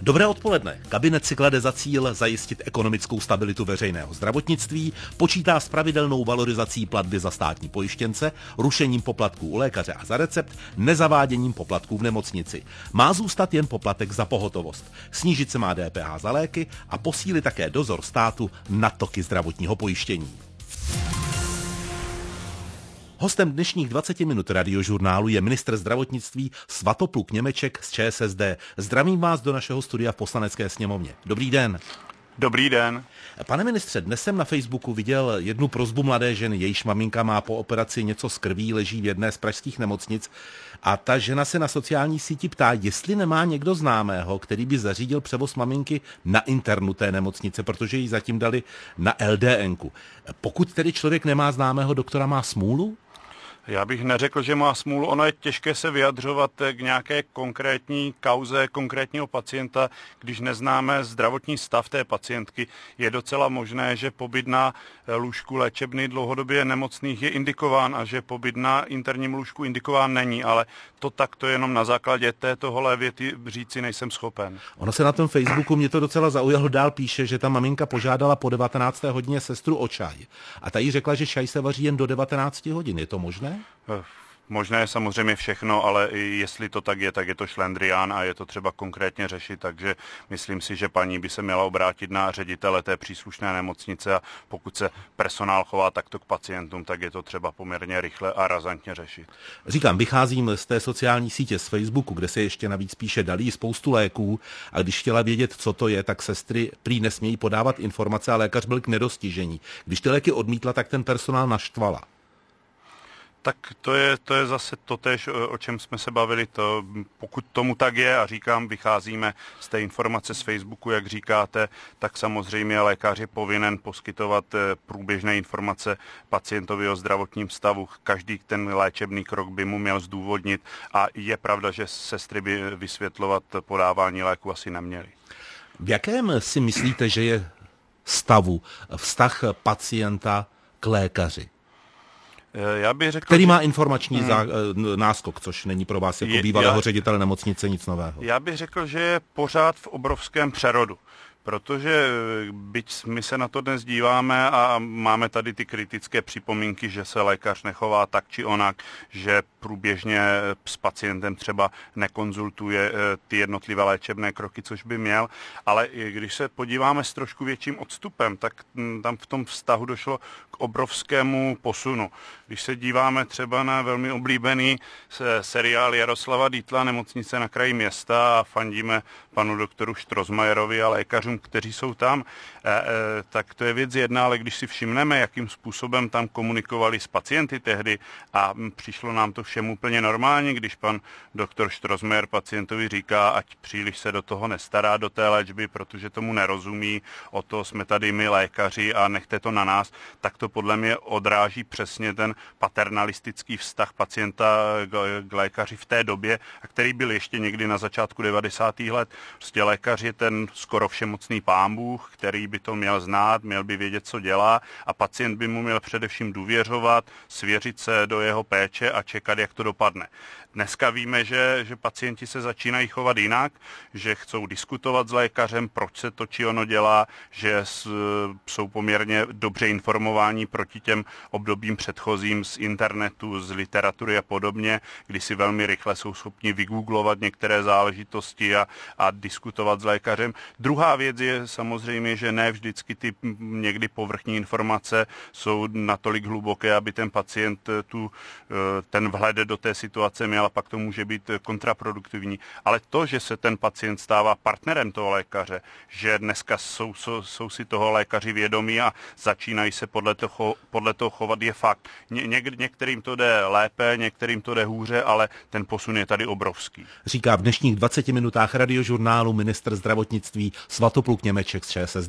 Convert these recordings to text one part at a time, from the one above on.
Dobré odpoledne. Kabinet si klade za cíl zajistit ekonomickou stabilitu veřejného zdravotnictví, počítá s pravidelnou valorizací platby za státní pojištěnce, rušením poplatků u lékaře a za recept, nezaváděním poplatků v nemocnici. Má zůstat jen poplatek za pohotovost. Snížit se má DPH za léky a posílit také dozor státu nad toky zdravotního pojištění. Hostem dnešních 20 minut radiožurnálu je ministr zdravotnictví Svatopluk Němeček z ČSSD. Zdravím vás do našeho studia v Poslanecké sněmovně. Dobrý den. Dobrý den. Pane ministře, dnes jsem na Facebooku viděl jednu prosbu mladé ženy, jejíž maminka má po operaci něco z krví, leží v jedné z pražských nemocnic a ta žena se na sociální síti ptá, jestli nemá někdo známého, který by zařídil převoz maminky na internu té nemocnice, protože ji zatím dali na LDN-ku. Pokud tedy člověk nemá známého doktora, má smůlu? Já bych neřekl, že má smůlu. Ono je těžké se vyjadřovat k nějaké konkrétní kauze konkrétního pacienta, když neznáme zdravotní stav té pacientky. Je docela možné, že pobyt na lůžku léčebny dlouhodobě nemocných je indikován a že pobyt na interním lůžku indikován není, ale to takto jenom na základě této holé věty říci nejsem schopen. Ono se na tom Facebooku, mě to docela zaujalo, dál píše, že ta maminka požádala po 19. hodině sestru o čaj. A ta jí řekla, že čaj se vaří jen do 19 hodin. Je to možné? Možné je samozřejmě všechno, ale jestli to tak je to šlendrián a je to třeba konkrétně řešit, takže myslím si, že paní by se měla obrátit na ředitele té příslušné nemocnice a pokud se personál chová takto k pacientům, tak je to třeba poměrně rychle a razantně řešit. Říkám, vycházím z té sociální sítě z Facebooku, kde se ještě navíc píše, dali spoustu léků a když chtěla vědět, co to je, tak sestry prý nesmějí podávat informace a lékař byl k nedostižení. Když ty léky odmítla, tak ten personál naštvala. Tak to je zase totéž, o čem jsme se bavili. Pokud tomu tak je a říkám, vycházíme z té informace z Facebooku, jak říkáte, tak samozřejmě lékař je povinen poskytovat průběžné informace pacientovi o zdravotním stavu. Každý ten léčebný krok by mu měl zdůvodnit a je pravda, že sestry by vysvětlovat podávání léku asi neměly. V jakém si myslíte, že je stavu vztah pacienta k lékaři? Já bych řekl, který má informační náskok, což není pro vás jako bývalého ředitele nemocnice nic nového. Já bych řekl, že je pořád v obrovském přerodu. Protože byť my se na to dnes díváme a máme tady ty kritické připomínky, že se lékař nechová tak či onak, že průběžně s pacientem třeba nekonzultuje ty jednotlivé léčebné kroky, což by měl, ale když se podíváme s trošku větším odstupem, tak tam v tom vztahu došlo k obrovskému posunu. Když se díváme třeba na velmi oblíbený seriál Jaroslava Dietla Nemocnice na kraji města a fandíme panu doktoru Strossmayerovi a lékařům, kteří jsou tam, tak to je věc jedna, ale když si všimneme, jakým způsobem tam komunikovali s pacienty tehdy a přišlo nám to všem úplně normálně, když pan doktor Strossmayer pacientovi říká, ať příliš se do toho nestará, do té léčby, protože tomu nerozumí, o to jsme tady my lékaři a nechte to na nás, tak to podle mě odráží přesně ten paternalistický vztah pacienta k lékaři v té době, a který byl ještě někdy na začátku 90. let. Prostě lékař je ten skoro všemocný pán Bůh, který by to měl znát, měl by vědět, co dělá a pacient by mu měl především důvěřovat, svěřit se do jeho péče a čekat, jak to dopadne. Dneska víme, že pacienti se začínají chovat jinak, že chcou diskutovat s lékařem, proč se to či ono dělá, že jsou poměrně dobře informováni proti těm obdobím předchozím z internetu, z literatury a podobně, kdy si velmi rychle jsou schopni vygooglovat některé záležitosti a diskutovat s lékařem. Druhá věc je samozřejmě, že ne vždycky ty někdy povrchní informace jsou natolik hluboké, aby ten pacient ten vhled do té situace měl a pak to může být kontraproduktivní. Ale to, že se ten pacient stává partnerem toho lékaře, že dneska jsou si toho lékaři vědomí a začínají se podle toho chovat, je fakt. Některým to jde lépe, některým to jde hůře, ale ten posun je tady obrovský. Říká v dnešních 20 minutách radiožurnálu ministr zdravotnictví Svatopluk Němeček z ČSSD.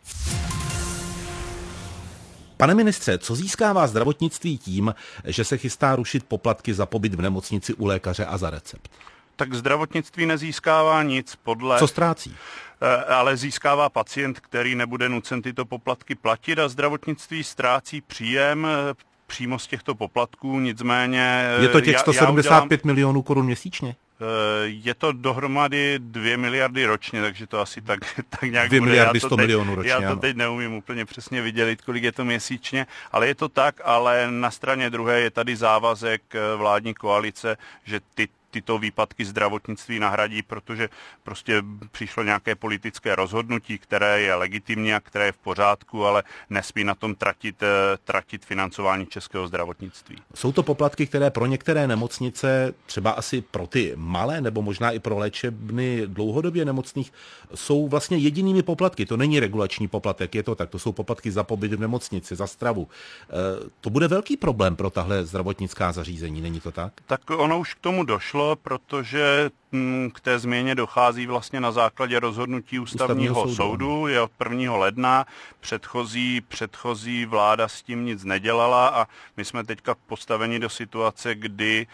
Pane ministře, co získává zdravotnictví tím, že se chystá rušit poplatky za pobyt v nemocnici u lékaře a za recept? Tak zdravotnictví nezískává nic podle... Co ztrácí? Ale získává pacient, který nebude nucen tyto poplatky platit a zdravotnictví ztrácí příjem přímo z těchto poplatků, nicméně... Je to těch 175 milionů korun měsíčně? Je to dohromady 2 miliardy ročně, takže to asi tak nějak 2 bude. miliardy 100 milionů ročně. Já to teď neumím úplně přesně vydělit, kolik je to měsíčně, ale je to tak, ale na straně druhé je tady závazek vládní koalice, že tyto výpadky zdravotnictví nahradí, protože prostě přišlo nějaké politické rozhodnutí, které je legitimní a které je v pořádku, ale nesmí na tom tratit financování českého zdravotnictví. Jsou to poplatky, které pro některé nemocnice, třeba asi pro ty malé, nebo možná i pro léčebny dlouhodobě nemocných, jsou vlastně jedinými poplatky. To není regulační poplatek, je to tak. To jsou poplatky za pobyt v nemocnici, za stravu. To bude velký problém pro tahle zdravotnická zařízení, není to tak? Tak ono už k tomu došlo, protože k té změně dochází vlastně na základě rozhodnutí ústavního soudu. Je od 1. ledna. Předchozí vláda s tím nic nedělala a my jsme teďka postaveni do situace, kdy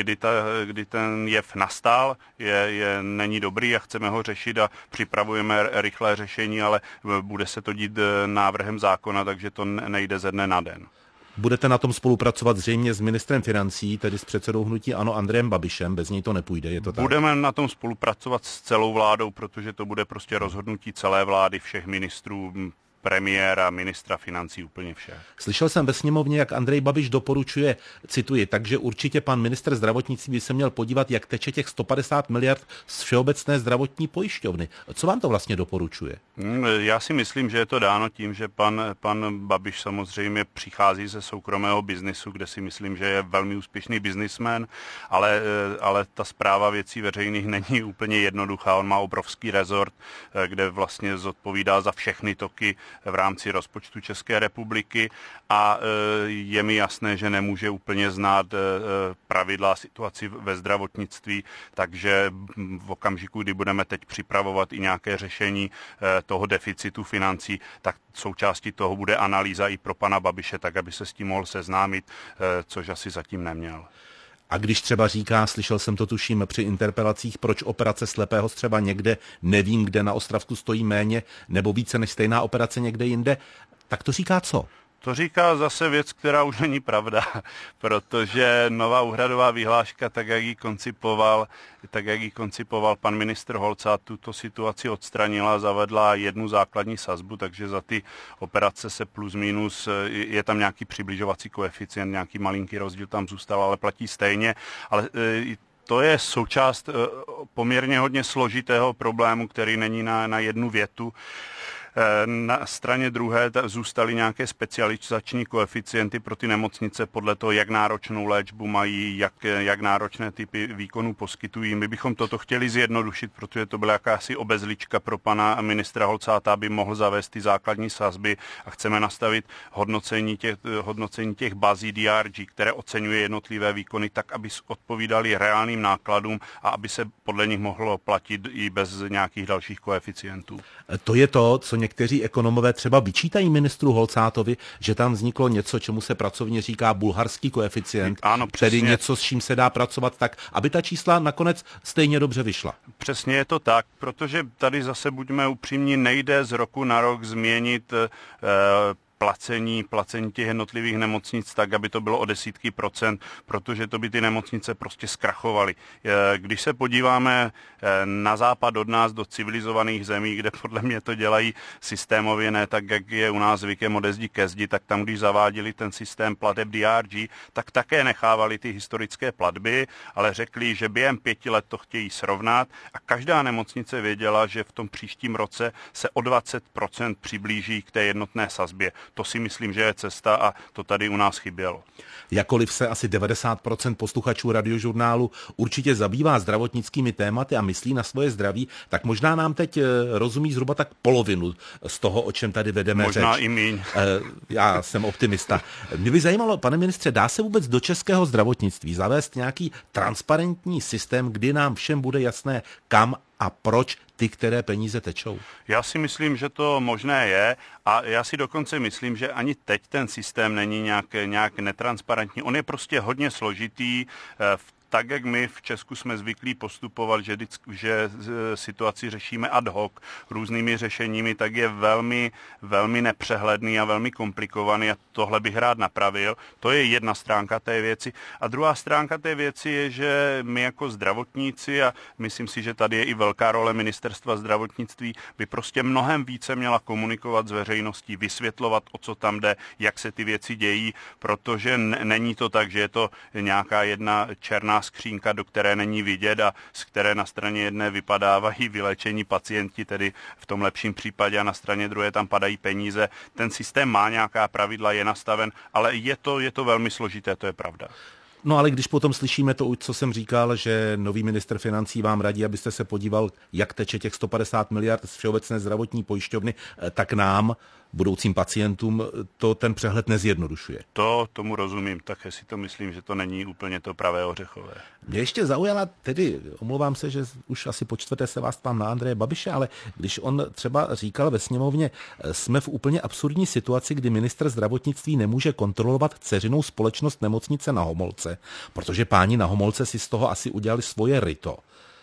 ten jev nastal, není dobrý a chceme ho řešit a připravujeme rychlé řešení, ale bude se to dít návrhem zákona, takže to nejde ze dne na den. Budete na tom spolupracovat zřejmě s ministrem financí, tedy s předsedou hnutí ANO Andrejem Babišem, bez něj to nepůjde, je to tak? Budeme na tom spolupracovat s celou vládou, protože to bude prostě rozhodnutí celé vlády, všech ministrů, premiéra, ministra financí, úplně vše. Slyšel jsem ve sněmovně, jak Andrej Babiš doporučuje, cituji, takže určitě pan ministr zdravotnictví by se měl podívat, jak teče těch 150 miliard z Všeobecné zdravotní pojišťovny. Co vám to vlastně doporučuje? Já si myslím, že je to dáno tím, že pan Babiš samozřejmě přichází ze soukromého biznisu, kde si myslím, že je velmi úspěšný biznismen, ale ta správa věcí veřejných není úplně jednoduchá. On má obrovský rezort, kde vlastně zodpovídá za všechny toky v rámci rozpočtu České republiky a je mi jasné, že nemůže úplně znát pravidla a situaci ve zdravotnictví, takže v okamžiku, kdy budeme teď připravovat i nějaké řešení toho deficitu financí, tak součástí toho bude analýza i pro pana Babiše, tak aby se s tím mohl seznámit, což asi zatím neměl. A když třeba říká, slyšel jsem to tuším při interpelacích, proč operace slepého střeva někde, nevím kde na Ostravsku stojí méně, nebo více než stejná operace někde jinde, tak to říká co? To říká zase věc, která už není pravda, protože nová úhradová vyhláška, tak jak ji koncipoval pan ministr Holcát, tuto situaci odstranila, zavedla jednu základní sazbu, takže za ty operace se plus minus, je tam nějaký přibližovací koeficient, nějaký malinký rozdíl tam zůstal, ale platí stejně, ale to je součást poměrně hodně složitého problému, který není na jednu větu. Na straně druhé zůstaly nějaké specializační koeficienty pro ty nemocnice podle toho, jak náročnou léčbu mají, jak náročné typy výkonů poskytují. My bychom toto chtěli zjednodušit, protože to byla jakási obezlička pro pana ministra Holcáta, aby mohl zavést ty základní sazby a chceme nastavit hodnocení těch bazí DRG, které oceňuje jednotlivé výkony tak, aby odpovídaly reálným nákladům a aby se podle nich mohlo platit i bez nějakých dalších koeficientů. To je to, co někteří ekonomové třeba vyčítají ministru Holcátovi, že tam vzniklo něco, čemu se pracovně říká bulharský koeficient, ano, tedy něco, s čím se dá pracovat tak, aby ta čísla nakonec stejně dobře vyšla. Přesně je to tak, protože tady zase buďme upřímní, nejde z roku na rok změnit placení těch jednotlivých nemocnic tak, aby to bylo o desítky procent, protože to by ty nemocnice prostě zkrachovaly. Když se podíváme na západ od nás do civilizovaných zemí, kde podle mě to dělají systémově, ne tak, jak je u nás zvykem ode zdi ke zdi, tak tam, když zaváděli ten systém plateb DRG, tak také nechávali ty historické platby, ale řekli, že během 5 let to chtějí srovnat a každá nemocnice věděla, že v tom příštím roce se o 20% přiblíží k té jednotné sazbě. To si myslím, že je cesta a to tady u nás chybělo. Jakkoliv se asi 90% posluchačů Radiožurnálu určitě zabývá zdravotnickými tématy a myslí na svoje zdraví, tak možná nám teď rozumí zhruba tak polovinu z toho, o čem tady vedeme řeč. Možná i míň. Já jsem optimista. Mě by zajímalo, pane ministře, dá se vůbec do českého zdravotnictví zavést nějaký transparentní systém, kdy nám všem bude jasné, kam a proč ty, které peníze tečou? Já si myslím, že to možné je a já si dokonce myslím, že ani teď ten systém není nějak netransparentní. On je prostě hodně složitý v tak, jak my v Česku jsme zvyklí postupovat, že situaci řešíme ad hoc různými řešeními, tak je velmi, velmi nepřehledný a velmi komplikovaný a tohle bych rád napravil. To je jedna stránka té věci. A druhá stránka té věci je, že my jako zdravotníci, a myslím si, že tady je i velká role ministerstva zdravotnictví, by prostě mnohem více měla komunikovat s veřejností, vysvětlovat, o co tam jde, jak se ty věci dějí, protože není to tak, že je to nějaká jedna černá skřínka, do které není vidět a z které na straně jedné vypadávají vylečení pacienti, tedy v tom lepším případě, a na straně druhé tam padají peníze. Ten systém má nějaká pravidla, je nastaven, ale je to velmi složité, to je pravda. No ale když potom slyšíme to, co jsem říkal, že nový ministr financí vám radí, abyste se podíval, jak teče těch 150 miliard z Všeobecné zdravotní pojišťovny, tak nám, budoucím pacientům, to ten přehled nezjednodušuje. Tomu rozumím, také si to myslím, že to není úplně to pravé ořechové. Mě ještě zaujala, tedy omlouvám se, že už asi po čtvrté se vás ptám na Andreje Babiše, ale když on třeba říkal ve sněmovně, jsme v úplně absurdní situaci, kdy ministr zdravotnictví nemůže kontrolovat dceřinou společnost Nemocnice Na Homolce, protože páni Na Homolce si z toho asi udělali svoje ryto.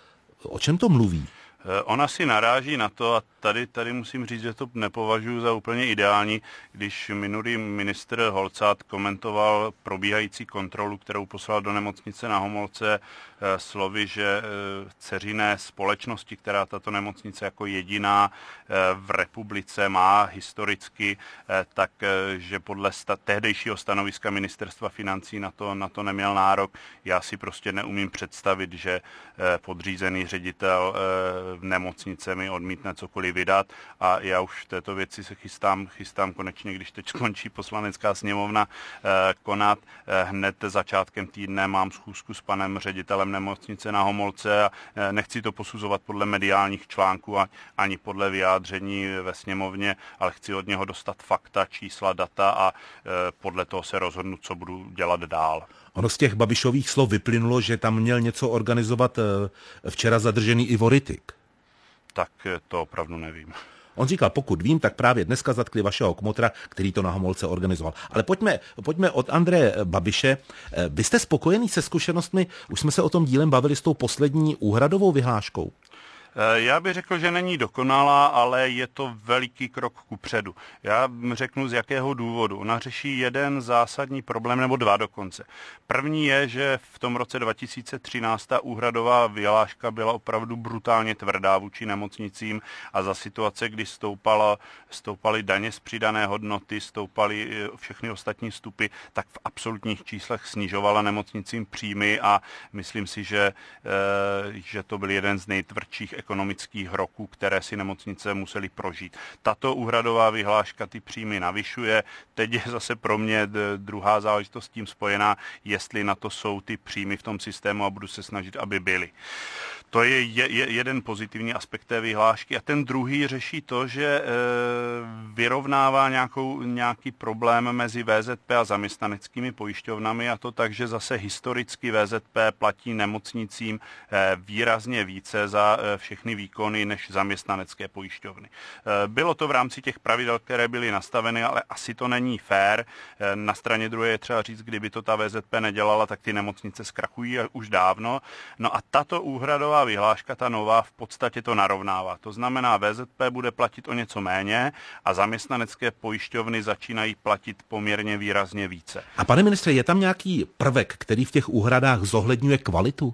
O čem to mluví? Ona si naráží na to, a tady musím říct, že to nepovažuji za úplně ideální, když minulý ministr Holcát komentoval probíhající kontrolu, kterou poslal do Nemocnice Na Homolce, slovy, že dceřiné společnosti, která tato nemocnice jako jediná v republice má historicky, tak že podle tehdejšího stanoviska ministerstva financí na to neměl nárok. Já si prostě neumím představit, že podřízený ředitel v nemocnice mi odmítne cokoliv vydat, a já už v této věci se chystám konečně, když teď skončí Poslanecká sněmovna, konat. Hned začátkem týdne mám schůzku s panem ředitelem Nemocnice Na Homolce a nechci to posuzovat podle mediálních článků ani podle vyjádření ve sněmovně, ale chci od něho dostat fakta, čísla, data a podle toho se rozhodnu, co budu dělat dál. Ono z těch Babišových slov vyplynulo, že tam měl něco organizovat včera zadržený Ivo Rittig. Tak to opravdu nevím. On říkal, pokud vím, tak právě dneska zatkli vašeho kmotra, který to Na Homolce organizoval. Ale pojďme od Andreje Babiše. Vy jste spokojený se zkušenostmi? Už jsme se o tom dílem bavili s tou poslední úhradovou vyhláškou. Já bych řekl, že není dokonalá, ale je to veliký krok kupředu. Já řeknu, z jakého důvodu. Ona řeší jeden zásadní problém, nebo dva dokonce. První je, že v tom roce 2013 ta úhradová vyhláška byla opravdu brutálně tvrdá vůči nemocnicím a za situace, kdy stoupaly daně z přidané hodnoty, stoupaly všechny ostatní vstupy, tak v absolutních číslech snižovala nemocnicím příjmy a myslím si, že to byl jeden z nejtvrdších ekonomických roků, které si nemocnice musely prožít. Tato úhradová vyhláška ty příjmy navyšuje. Teď je zase pro mě druhá záležitost s tím spojená, jestli na to jsou ty příjmy v tom systému a budu se snažit, aby byly. To je jeden pozitivní aspekt té vyhlášky a ten druhý řeší to, že vyrovnává nějaký problém mezi VZP a zaměstnaneckými pojišťovnami a to tak, že zase historicky VZP platí nemocnicím výrazně více za všechny výkony než zaměstnanecké pojišťovny. Bylo to v rámci těch pravidel, které byly nastaveny, ale asi to není fér. Na straně druhé je třeba říct, kdyby to ta VZP nedělala, tak ty nemocnice zkrachují už dávno. No a tato úhradová vyhláška, ta nová, v podstatě to narovnává. To znamená, VZP bude platit o něco méně a zaměstnanecké pojišťovny začínají platit poměrně výrazně více. A pane ministře, je tam nějaký prvek, který v těch úhradách zohledňuje kvalitu?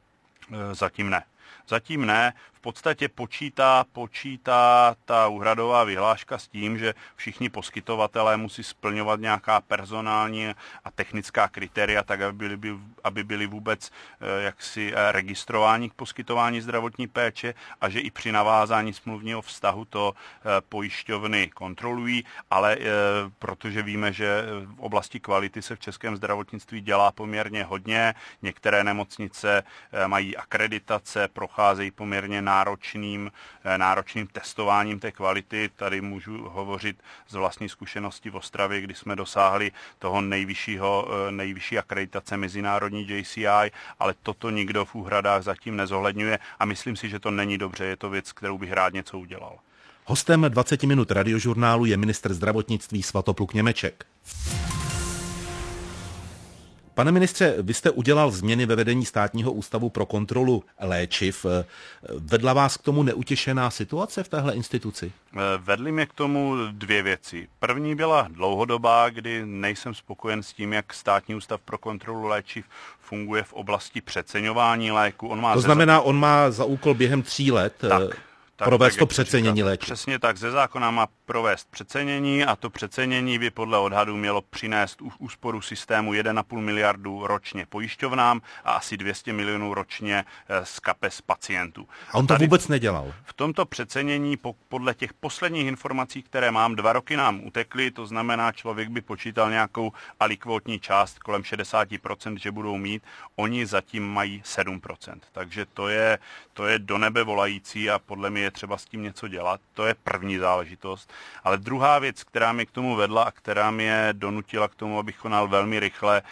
Zatím ne. V podstatě počítá ta úhradová vyhláška s tím, že všichni poskytovatelé musí splňovat nějaká personální a technická kritéria, tak aby byli vůbec jaksi registrováni k poskytování zdravotní péče a že i při navázání smluvního vztahu to pojišťovny kontrolují, ale protože víme, že v oblasti kvality se v českém zdravotnictví dělá poměrně hodně, některé nemocnice mají akreditace, procházejí poměrně náročným testováním té kvality. Tady můžu hovořit z vlastní zkušenosti v Ostravě, kdy jsme dosáhli toho nejvyšší akreditace mezinárodní JCI, ale toto nikdo v úhradách zatím nezohledňuje a myslím si, že to není dobře, je to věc, kterou bych rád něco udělal. Hostem 20 minut radiožurnálu je ministr zdravotnictví Svatopluk Němeček. Pane ministře, vy jste udělal změny ve vedení Státního ústavu pro kontrolu léčiv. Vedla vás k tomu neutěšená situace v téhle instituci? Vedly mě k tomu dvě věci. První byla dlouhodobá, kdy nejsem spokojen s tím, jak Státní ústav pro kontrolu léčiv funguje v oblasti přeceňování léku. On má za úkol během 3 let provést to přecenění léčiv. Přesně tak, ze zákona má provést přecenění a to přecenění by podle odhadů mělo přinést úsporu systému 1,5 miliardu ročně pojišťovnám a asi 200 milionů ročně z kapes pacientů. A on to vůbec nedělal? V tomto přecenění podle těch posledních informací, které mám, 2 roky nám utekly, to znamená, člověk by počítal nějakou alikvotní část kolem 60%, že budou mít, oni zatím mají 7%. Takže to je do nebe volající a podle mě je třeba s tím něco dělat. To je první záležitost. Ale druhá věc, která mě k tomu vedla a která mě donutila k tomu, abych konal velmi rychle,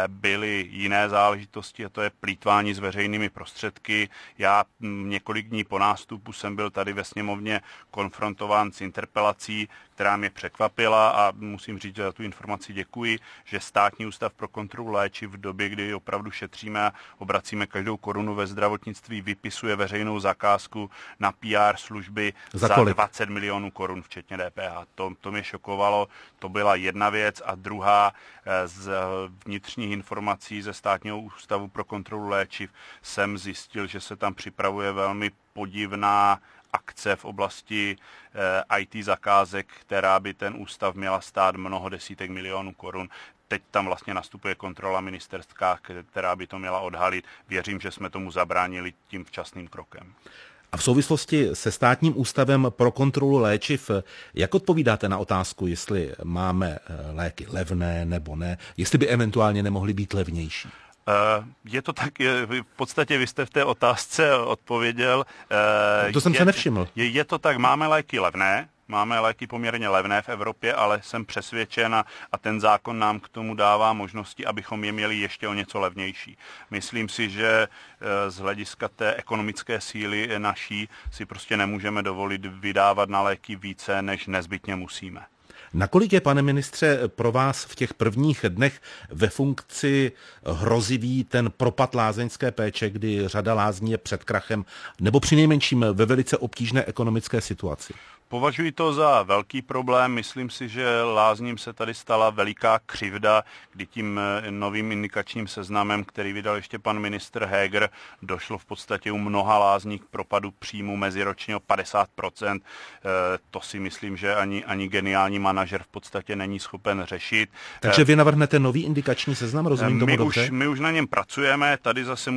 byly jiné záležitosti a to je plýtvání s veřejnými prostředky. Já několik dní po nástupu jsem byl tady ve sněmovně konfrontován s interpelací, která mě překvapila a musím říct, že za tu informaci děkuji, že Státní ústav pro kontrolu léčiv v době, kdy opravdu šetříme a obracíme každou korunu ve zdravotnictví, vypisuje veřejnou zakázku na PR služby za 20 milionů korun, včetně DPH. To mě šokovalo, to byla jedna věc a druhá z vnitřních informací ze Státního ústavu pro kontrolu léčiv jsem zjistil, že se tam připravuje velmi podivná akce v oblasti IT zakázek, která by ten ústav měla stát mnoho desítek milionů korun. Teď tam vlastně nastupuje kontrola ministerská, která by to měla odhalit. Věřím, že jsme tomu zabránili tím včasným krokem. A v souvislosti se Státním ústavem pro kontrolu léčiv, jak odpovídáte na otázku, jestli máme léky levné nebo ne, jestli by eventuálně nemohly být levnější? Je to tak, v podstatě vy jste v té otázce odpověděl. To jsem se nevšiml. Je to tak, máme léky levné, máme léky poměrně levné v Evropě, ale jsem přesvědčen a ten zákon nám k tomu dává možnosti, abychom je měli ještě o něco levnější. Myslím si, že z hlediska té ekonomické síly naší si prostě nemůžeme dovolit vydávat na léky více, než nezbytně musíme. Nakolik je, pane ministře, pro vás v těch prvních dnech ve funkci hrozivý ten propad lázeňské péče, kdy řada lázní je před krachem, nebo přinejmenším ve velice obtížné ekonomické situaci? Považuji to za velký problém. Myslím si, že lázním se tady stala veliká křivda, kdy tím novým indikačním seznamem, který vydal ještě pan ministr Heger, došlo v podstatě u mnoha lázní k propadu příjmu meziročně o 50%. To si myslím, že ani geniální manažer v podstatě není schopen řešit. Takže vy navrhnete nový indikační seznam, rozumím tomu dobře? My už na něm pracujeme. Tady zase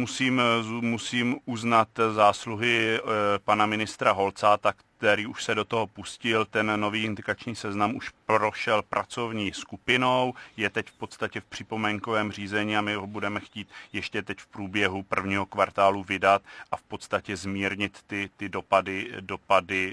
musím uznat zásluhy pana ministra Holcáta, který už se do toho pustil. Ten nový indikační seznam už prošel pracovní skupinou, je teď v podstatě v připomínkovém řízení a my ho budeme chtít ještě teď v průběhu prvního kvartálu vydat a v podstatě zmírnit ty dopady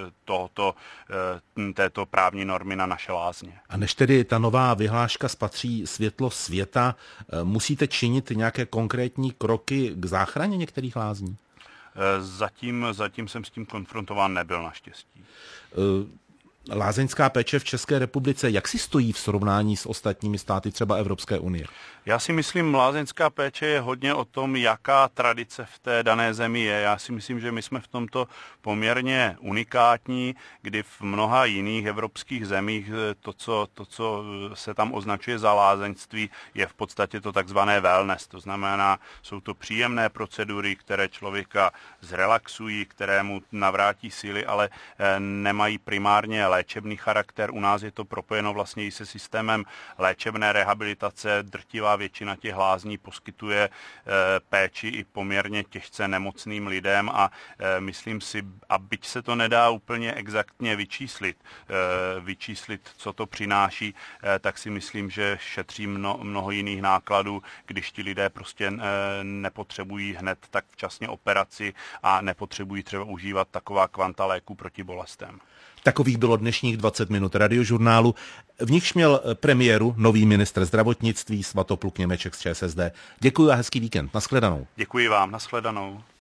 této právní normy na naše lázně. A než tedy ta nová vyhláška spatří světlo světa, musíte činit nějaké konkrétní kroky k záchraně některých lázní? Zatím jsem s tím konfrontován nebyl naštěstí. Lázeňská péče v České republice, jak si stojí v srovnání s ostatními státy třeba Evropské unie? Já si myslím, lázeňská péče je hodně o tom, jaká tradice v té dané zemi je. Já si myslím, že my jsme v tomto poměrně unikátní, kdy v mnoha jiných evropských zemích to, co se tam označuje za lázeňství, je v podstatě to takzvané wellness. To znamená, jsou to příjemné procedury, které člověka zrelaxují, které mu navrátí síly, ale nemají primárně léčebný charakter. U nás je to propojeno vlastně i se systémem léčebné rehabilitace. Drtivá většina těch lázní poskytuje péči i poměrně těžce nemocným lidem a myslím si, a byť se to nedá úplně exaktně vyčíslit, co to přináší, tak si myslím, že šetří mnoho jiných nákladů, když ti lidé prostě nepotřebují hned tak včasně operaci a nepotřebují třeba užívat taková kvanta léků proti bolestem. Takových bylo dnešních 20 minut radiožurnálu. V nichž měl premiéru nový ministr zdravotnictví Svatopluk Němeček z ČSSD. Děkuji a hezký víkend. Nashledanou. Děkuji vám. Nashledanou.